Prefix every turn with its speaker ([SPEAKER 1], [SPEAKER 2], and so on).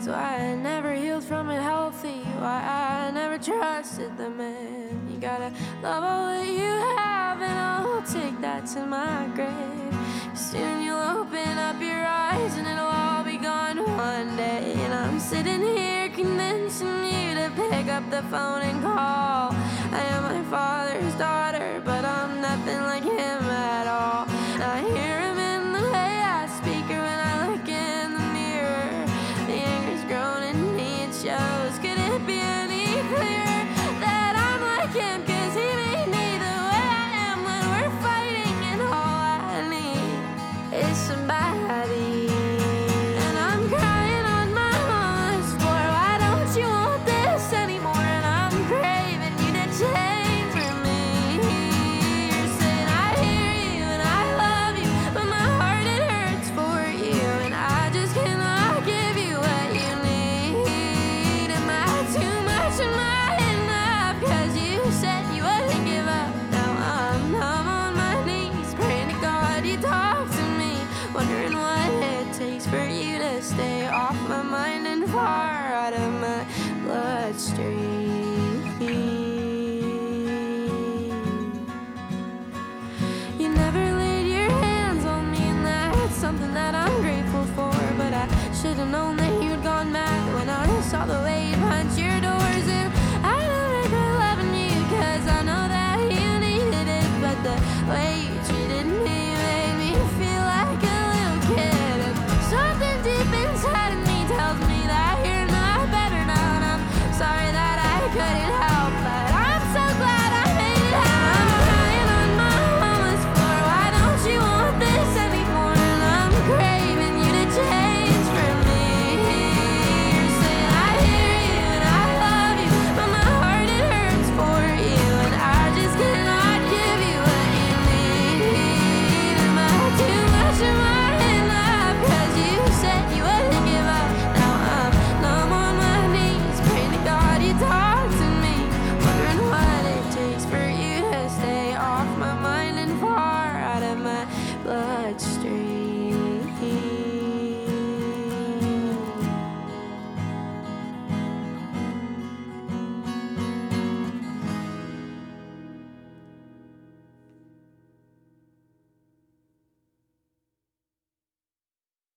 [SPEAKER 1] That's why I never healed from it healthy. Why I never trusted the man. You gotta love all that you have, and I'll take that to my grave. Soon you'll open up your eyes and it'll all be gone one day. And I'm sitting here convincing you to pick up the phone and call. I am my father's daughter, but I'm nothing like him at all. I hear him in the way I speak or when I look in the mirror. The anger's grown in me, it shows. Could it be any clearer that I'm like him? 'Cause he made me the way I am when we're fighting, and all I need is somebody. And I'm crying on my mama's floor. Why don't you want this anymore? And I'm craving you to change for me. You're saying I hear you and I love you, but my heart it hurts for you, and I just cannot give you what you need. Am I too much? Am I enough? 'Cause you said you wouldn't give up. Now I'm numb on my knees, praying to God you talk to me, wondering what it takes for you to stay off my mind and far out of my bloodstream. You never laid your hands on me, and that's something that I'm grateful for. But I should've known that you'd gone mad when I saw the way